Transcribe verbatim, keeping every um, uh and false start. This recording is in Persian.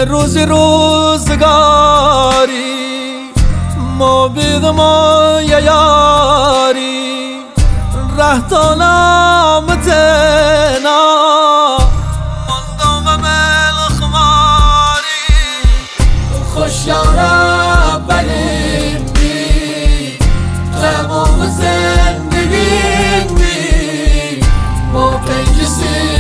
روز روزگاری ما بید ما یاری ره تا نامتنا مندم ملخ ماری خوش یارا بلیم بی تمام زندگی بی با پنج سی